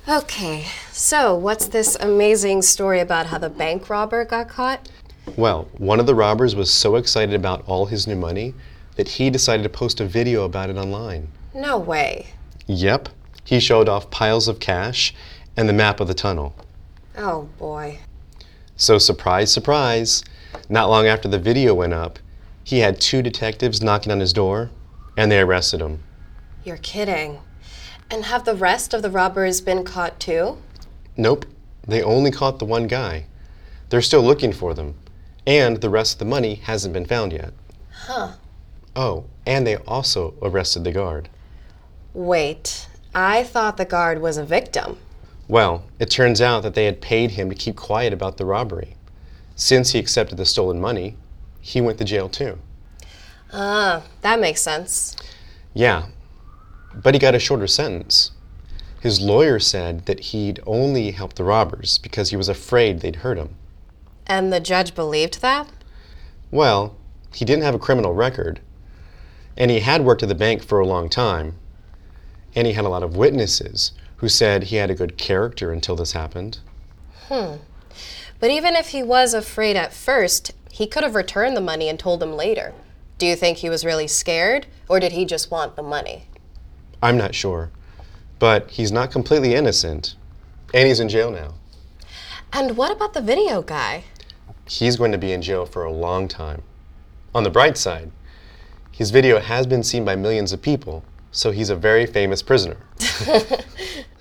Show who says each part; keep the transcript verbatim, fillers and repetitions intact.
Speaker 1: Okay, so what's this amazing story about how the bank robber got caught?
Speaker 2: Well, one of the robbers was so excited about all his new money that he decided to post a video about it online.
Speaker 1: No way.
Speaker 2: Yep, he showed off piles of cash and the map of the tunnel.
Speaker 1: Oh boy.
Speaker 2: So surprise, surprise, not long after the video went up, he had two detectives knocking on his door and they arrested him.
Speaker 1: You're kidding. And have the rest of the robbers been caught too?
Speaker 2: Nope, they only caught the one guy. They're still looking for them, and the rest of the money hasn't been found yet.
Speaker 1: Huh.
Speaker 2: Oh, and they also arrested the guard.
Speaker 1: Wait, I thought the guard was a victim.
Speaker 2: Well, it turns out that they had paid him to keep quiet about the robbery. Since he accepted the stolen money, he went to jail too.
Speaker 1: Ah, that makes sense.
Speaker 2: Yeah, but he got a shorter sentence. His lawyer said that he'd only helped the robbers because he was afraid they'd hurt him.
Speaker 1: And the judge believed that?
Speaker 2: Well, he didn't have a criminal record, and he had worked at the bank for a long time, and he had a lot of witnesses who said he had a good character until this happened.
Speaker 1: Hmm. But even if he was afraid at first, he could have returned the money and told them later. Do you think he was really scared, or did he just want the money?
Speaker 2: I'm not sure, but he's not completely innocent, and he's in jail now.
Speaker 1: And what about the video guy?
Speaker 2: He's going to be in jail for a long time. On the bright side, his video has been seen by millions of people, so he's a very famous prisoner.